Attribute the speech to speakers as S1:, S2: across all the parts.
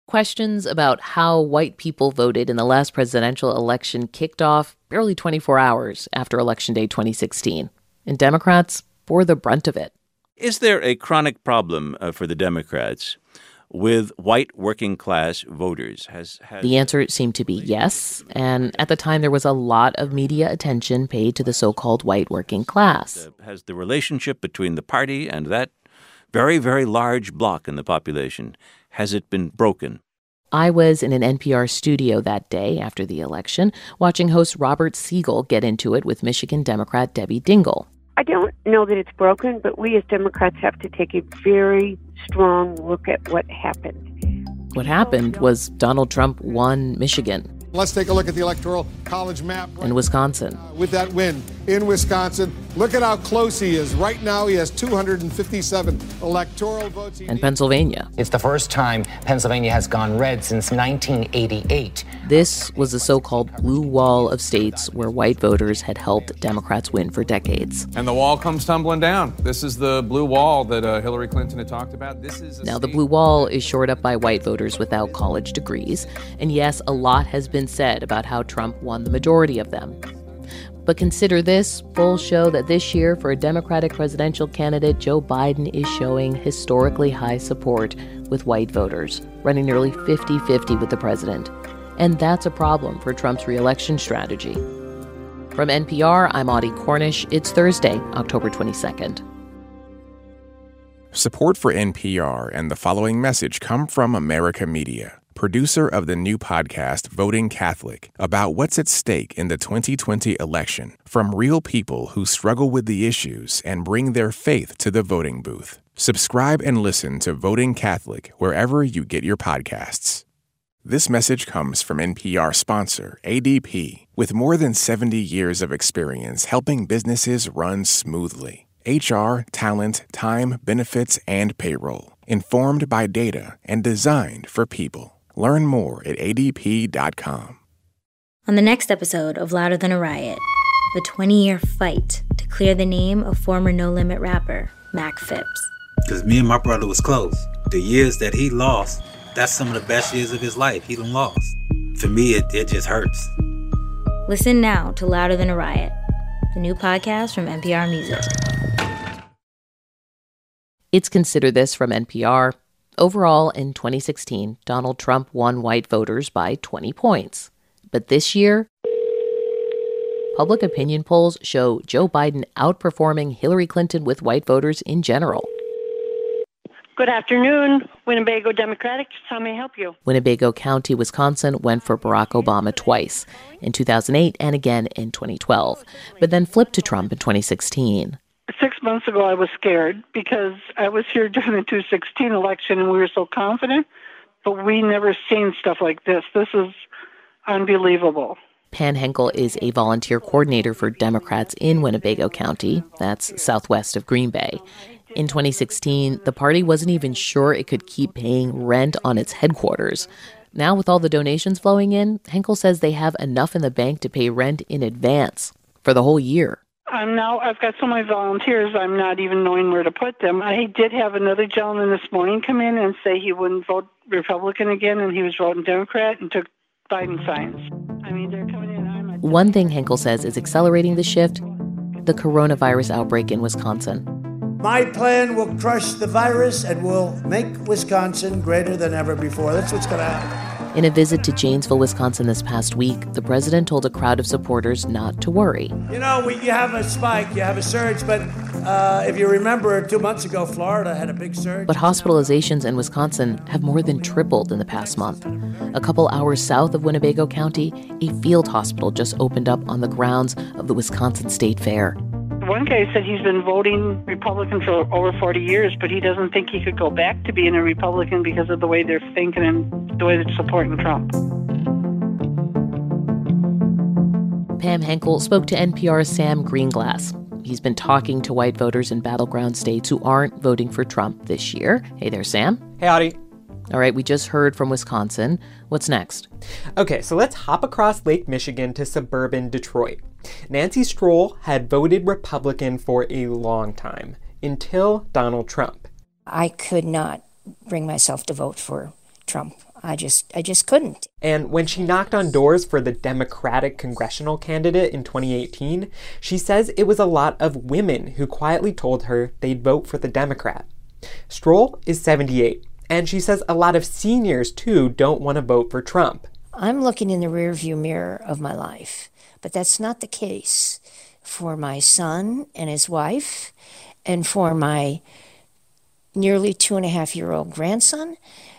S1: Questions about how white people voted in the last presidential election kicked off barely 24 hours after Election Day 2016, and Democrats bore the brunt of it.
S2: Is there a chronic problem for the Democrats with white working-class voters?
S1: The answer seemed to be yes, and at the time there was a lot of media attention paid to the so-called white working class.
S2: Has the relationship between the party and that very, very large block in the population, has it been broken?
S1: I was in an NPR studio that day after the election, watching host Robert Siegel get into it with Michigan Democrat Debbie Dingell.
S3: I don't know that it's broken, but we as Democrats have to take a very strong look at what happened.
S1: What happened was Donald Trump won Michigan.
S4: Let's take a look at the Electoral College map.
S1: And Wisconsin.
S4: With that win in Wisconsin, look at how close he is. Right now, he has 257 electoral votes.
S1: And Pennsylvania.
S5: It's the first time Pennsylvania has gone red since 1988.
S1: This was the so-called blue wall of states where white voters had helped Democrats win for decades.
S6: And the wall comes tumbling down. This is the blue wall that Hillary Clinton had talked about.
S1: Now, the blue wall is shored up by white voters without college degrees. And yes, a lot has been said about how Trump won the majority of them. But consider this, polls show that this year for a Democratic presidential candidate, Joe Biden is showing historically high support with white voters, running nearly 50-50 with the president. And that's a problem for Trump's re-election strategy. From NPR, I'm Audie Cornish. It's Thursday, October 22nd.
S7: Support for NPR and the following message come from America Media, producer of the new podcast Voting Catholic, about what's at stake in the 2020 election, from real people who struggle with the issues and bring their faith to the voting booth. Subscribe and listen to Voting Catholic wherever you get your podcasts. This message comes from NPR sponsor ADP, with more than 70 years of experience helping businesses run smoothly. HR, talent, time, benefits, and payroll. Informed by data and designed for people. Learn more at adp.com.
S8: On the next episode of Louder Than a Riot, the 20-year fight to clear the name of former No Limit rapper Mac Phipps.
S9: Because me and my brother was close. The years that he lost, that's some of the best years of his life he done lost. For me, it just hurts.
S8: Listen now to Louder Than a Riot, the new podcast from NPR Music.
S1: It's Consider This from NPR. Overall, in 2016, Donald Trump won white voters by 20 points. But this year, public opinion polls show Joe Biden outperforming Hillary Clinton with white voters in general.
S3: Good afternoon, Winnebago Democratic. How may I help you?
S1: Winnebago County, Wisconsin went for Barack Obama twice, in 2008 and again in 2012, but then flipped to Trump in 2016.
S10: 6 months ago, I was scared because I was here during the 2016 election and we were so confident, but we never seen stuff like this. This is unbelievable.
S1: Pan Henkel is a volunteer coordinator for Democrats in Winnebago County. That's southwest of Green Bay. In 2016, the party wasn't even sure it could keep paying rent on its headquarters. Now, with all the donations flowing in, Henkel says they have enough in the bank to pay rent in advance for the whole year.
S10: I've got so many volunteers, I'm not even knowing where to put them. I did have another gentleman this morning come in and say he wouldn't vote Republican again, and he was voting Democrat and took Biden signs. I mean, they're coming in.
S1: One thing Henkel says is accelerating the shift, the coronavirus outbreak in Wisconsin.
S11: My plan will crush the virus and will make Wisconsin greater than ever before. That's what's going to happen.
S1: In a visit to Janesville, Wisconsin this past week, the president told a crowd of supporters not to worry.
S11: You know, you have a spike, you have a surge, but if you remember 2 months ago, Florida had a big surge.
S1: But hospitalizations in Wisconsin have more than tripled in the past month. A couple hours south of Winnebago County, a field hospital just opened up on the grounds of the Wisconsin State Fair.
S10: One guy said he's been voting Republican for over 40 years, but he doesn't think he could go back to being a Republican because of the way they're thinking and the way they're supporting Trump.
S1: Pam Henkel spoke to NPR's Sam Greenglass. He's been talking to white voters in battleground states who aren't voting for Trump this year. Hey there, Sam.
S12: Hey, Audie.
S1: All right, we just heard from Wisconsin. What's next?
S12: Okay, so let's hop across Lake Michigan to suburban Detroit. Nancy Stroll had voted Republican for a long time, until Donald Trump.
S13: I could not bring myself to vote for Trump. I just couldn't.
S12: And when she knocked on doors for the Democratic congressional candidate in 2018, she says it was a lot of women who quietly told her they'd vote for the Democrat. Stroll is 78, and she says a lot of seniors, too, don't want to vote for Trump.
S13: I'm looking in the rearview mirror of my life, but that's not the case for my son and his wife, and for my nearly 2.5-year-old grandson,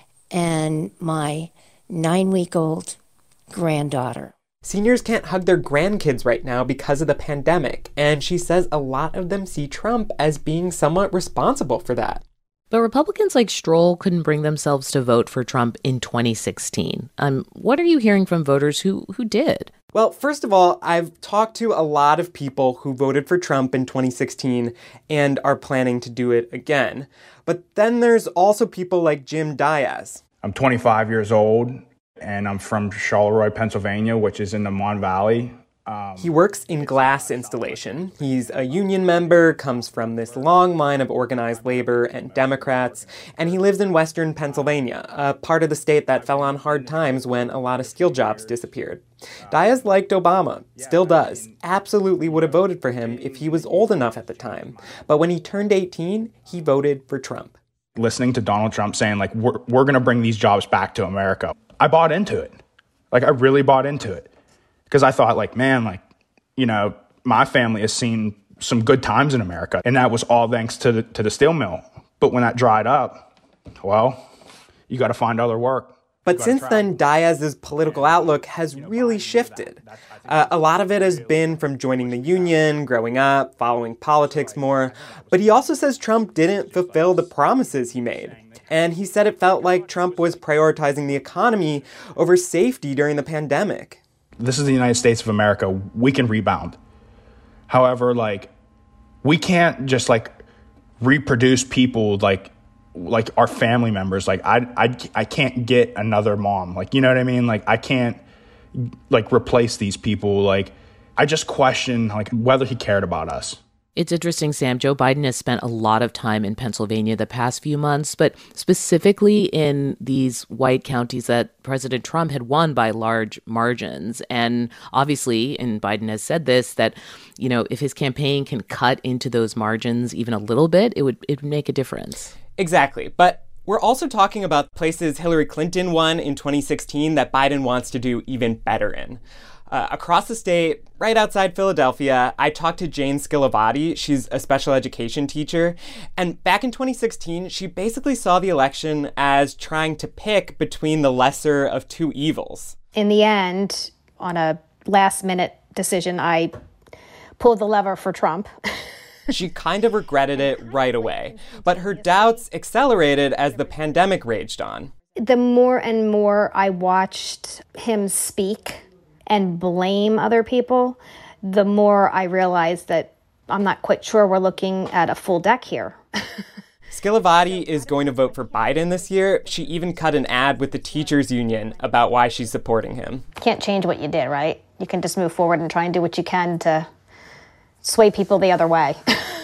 S13: and my 9-week-old granddaughter.
S12: Seniors can't hug their grandkids right now because of the pandemic, and she says a lot of them see Trump as being somewhat responsible for that.
S1: But Republicans like Stroll couldn't bring themselves to vote for Trump in 2016. What are you hearing from voters who did?
S12: Well, first of all, I've talked to a lot of people who voted for Trump in 2016 and are planning to do it again. But then there's also people like Jim Diaz.
S14: I'm 25 years old, and I'm from Charleroi, Pennsylvania, which is in the Mon Valley.
S12: He works in glass installation. He's a union member, comes from this long line of organized labor and Democrats, and he lives in western Pennsylvania, a part of the state that fell on hard times when a lot of steel jobs disappeared. Diaz liked Obama, still does, absolutely would have voted for him if he was old enough at the time. But when he turned 18, he voted for Trump.
S14: Listening to Donald Trump saying, like, we're going to bring these jobs back to America, I bought into it. Like, I really bought into it. Because I thought, like, man, like, you know, my family has seen some good times in America. And that was all thanks to the steel mill. But when that dried up, well, you got to find other work.
S12: But since then, Diaz's political outlook has really shifted. A lot of it has been from joining the union, growing up, following politics more. But he also says Trump didn't fulfill the promises he made. And he said it felt like Trump was prioritizing the economy over safety during the pandemic.
S14: This is the United States of America. We can rebound. However, like, we can't just, like, reproduce people like our family members. Like, I can't get another mom. Like, you know what I mean? Like, I can't, like, replace these people. Like, I just question, like, whether he cared about us.
S1: It's interesting, Sam. Joe Biden has spent a lot of time in Pennsylvania the past few months, but specifically in these white counties that President Trump had won by large margins. And obviously, and Biden has said this, that, you know, if his campaign can cut into those margins even a little bit, it would make a difference.
S12: Exactly. But we're also talking about places Hillary Clinton won in 2016 that Biden wants to do even better in. Across the state, right outside Philadelphia, I talked to Jane Schilavati. She's a special education teacher. And back in 2016, she basically saw the election as trying to pick between the lesser of two evils.
S15: In the end, on a last-minute decision, I pulled the lever for Trump.
S12: She kind of regretted it right away. But her doubts accelerated as the pandemic raged on.
S15: The more and more I watched him speak and blame other people, the more I realized that I'm not quite sure we're looking at a full deck here.
S12: Schilavati is going to vote for Biden this year. She even cut an ad with the teachers union about why she's supporting him.
S15: Can't change what you did, right? You can just move forward and try and do what you can to sway people the other way.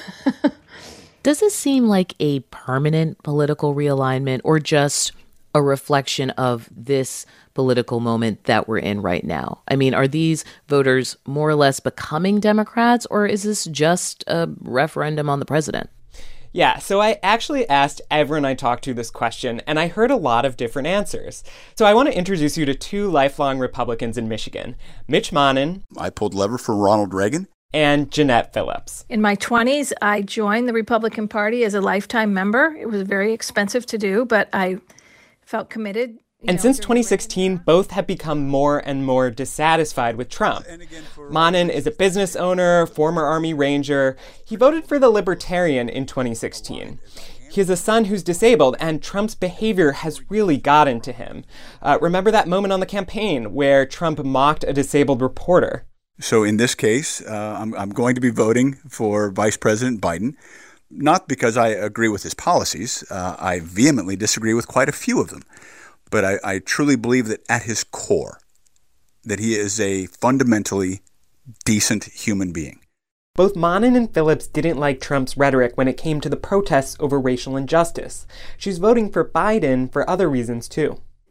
S1: Does this seem like a permanent political realignment or just a reflection of this political moment that we're in right now? I mean, are these voters more or less becoming Democrats, or is this just a referendum on the president?
S12: Yeah, so I actually asked everyone I talked to this question, and I heard a lot of different answers. So I want to introduce you to two lifelong Republicans in Michigan, Mitch Monin.
S16: I pulled lever for Ronald Reagan.
S12: And Jeanette Phillips.
S17: In my 20s, I joined the Republican Party as a lifetime member. It was very expensive to do, but I felt committed.
S12: And since 2016, both have become more and more dissatisfied with Trump. Monin is a business owner, former Army Ranger. He voted for the Libertarian in 2016. He has a son who's disabled, and Trump's behavior has really gotten to him. Remember that moment on the campaign where Trump mocked a disabled reporter?
S16: So in this case, I'm going to be voting for Vice President Biden, not because I agree with his policies. I vehemently disagree with quite a few of them. But I truly believe that at his core, that he is a fundamentally decent human being.
S12: Both Monin and Phillips didn't like Trump's rhetoric when it came to the protests over racial injustice. She's voting for Biden for other reasons, too.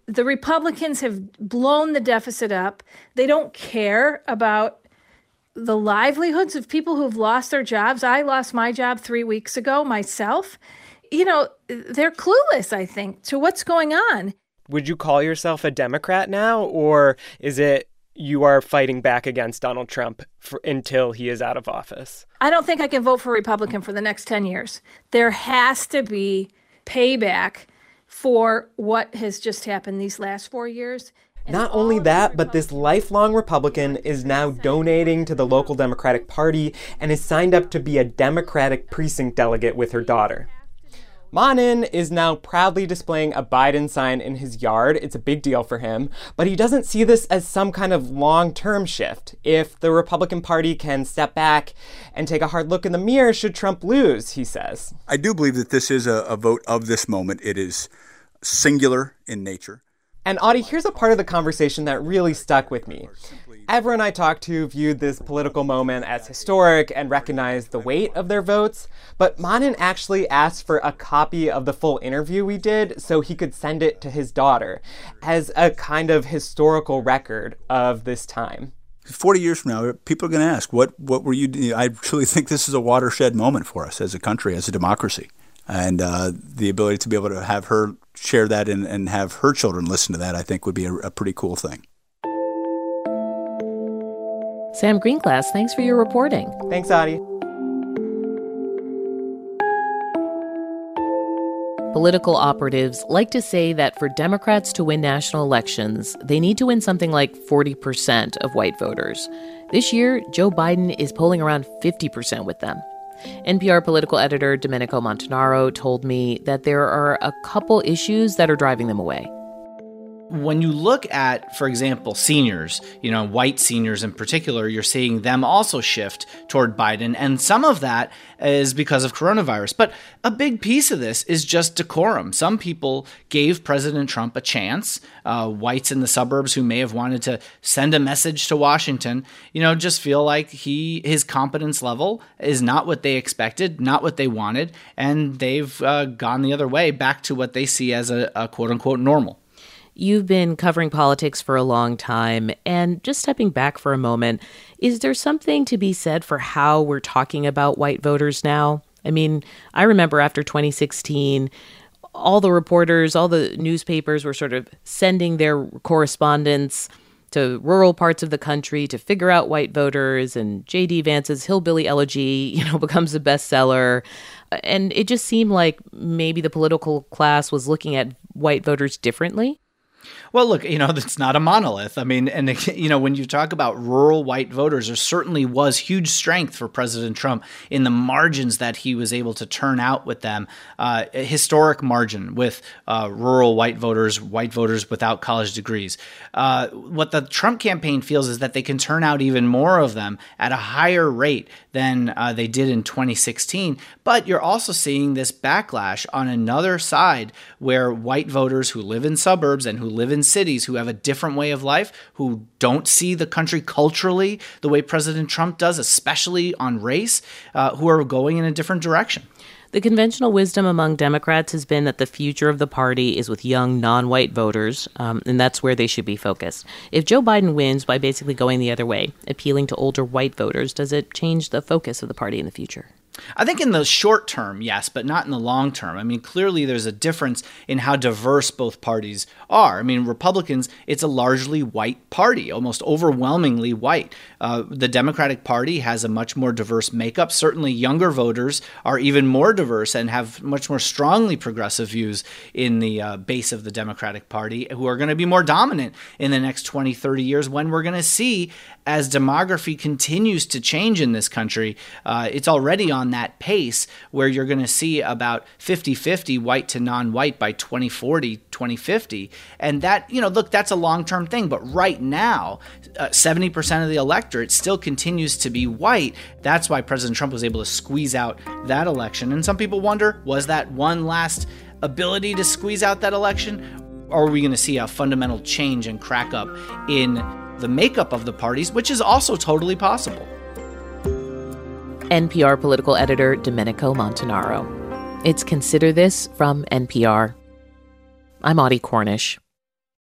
S17: The Republicans have blown the deficit up. They don't care about the livelihoods of people who've lost their jobs. I lost my job 3 weeks ago myself. They're clueless, I think, to what's going on.
S12: Would you call yourself a Democrat now, or is it you are fighting back against Donald Trump until he is out of office?
S17: I don't think I can vote for a Republican for the next 10 years. There has to be payback for what has just happened these last 4 years.
S12: Not only that, but this lifelong Republican is now donating to the local Democratic Party and is signed up to be a Democratic precinct delegate with her daughter. Monin is now proudly displaying a Biden sign in his yard. It's a big deal for him, but he doesn't see this as some kind of long-term shift. If the Republican Party can step back and take a hard look in the mirror should Trump lose, he says.
S16: I do believe that this is a vote of this moment. It is singular in nature.
S12: And Audie, here's a part of the conversation that really stuck with me. Everyone I talked to viewed this political moment as historic and recognized the weight of their votes, but Monin actually asked for a copy of the full interview we did so he could send it to his daughter as a kind of historical record of this time.
S16: 40 years from now, people are going to ask, what were you? I truly think this is a watershed moment for us as a country, as a democracy. And the ability to be able to have her share that and have her children listen to that, I think would be a pretty cool thing.
S1: Sam Greenglass, thanks for your reporting.
S12: Thanks, Audie.
S1: Political operatives like to say that for Democrats to win national elections, they need to win something like 40% of white voters. This year, Joe Biden is polling around 50% with them. NPR political editor Domenico Montanaro told me that there are a couple issues that are driving them away.
S18: When you look at, for example, seniors, white seniors in particular, you're seeing them also shift toward Biden. And some of that is because of coronavirus. But a big piece of this is just decorum. Some people gave President Trump a chance. Whites in the suburbs who may have wanted to send a message to Washington, just feel like his competence level is not what they expected, not what they wanted. And they've gone the other way, back to what they see as a quote unquote normal.
S1: You've been covering politics for a long time, and just stepping back for a moment, is there something to be said for how we're talking about white voters now? I mean, I remember after 2016, all the reporters, all the newspapers were sort of sending their correspondents to rural parts of the country to figure out white voters, and J.D. Vance's Hillbilly Elegy, becomes a bestseller. And it just seemed like maybe the political class was looking at white voters differently.
S18: Well, look, it's not a monolith. I mean, and, when you talk about rural white voters, there certainly was huge strength for President Trump in the margins that he was able to turn out with them. A historic margin with rural white voters without college degrees. What the Trump campaign feels is that they can turn out even more of them at a higher rate than they did in 2016. But you're also seeing this backlash on another side where white voters who live in suburbs and who live in cities, who have a different way of life, who don't see the country culturally the way President Trump does, especially on race, who are going in a different direction.
S1: The conventional wisdom among Democrats has been that the future of the party is with young, non-white voters, and that's where they should be focused. If Joe Biden wins by basically going the other way, appealing to older white voters, does it change the focus of the party in the future?
S18: I think in the short term, yes, but not in the long term. I mean, clearly there's a difference in how diverse both parties are. I mean, Republicans, it's a largely white party, almost overwhelmingly white. The Democratic Party has a much more diverse makeup. Certainly younger voters are even more diverse and have much more strongly progressive views in the base of the Democratic Party, who are going to be more dominant in the next 20, 30 years when we're going to see, as demography continues to change in this country, it's already on that pace where you're going to see about 50-50 white to non-white by 2040, 2050. And that, look, that's a long-term thing. But right now, 70% of the electorate still continues to be white. That's why President Trump was able to squeeze out that election. And some people wonder, was that one last ability to squeeze out that election? Or are we going to see a fundamental change and crack up in the makeup of the parties, which is also totally possible?
S1: NPR political editor Domenico Montanaro. It's Consider This from NPR. I'm Audie Cornish.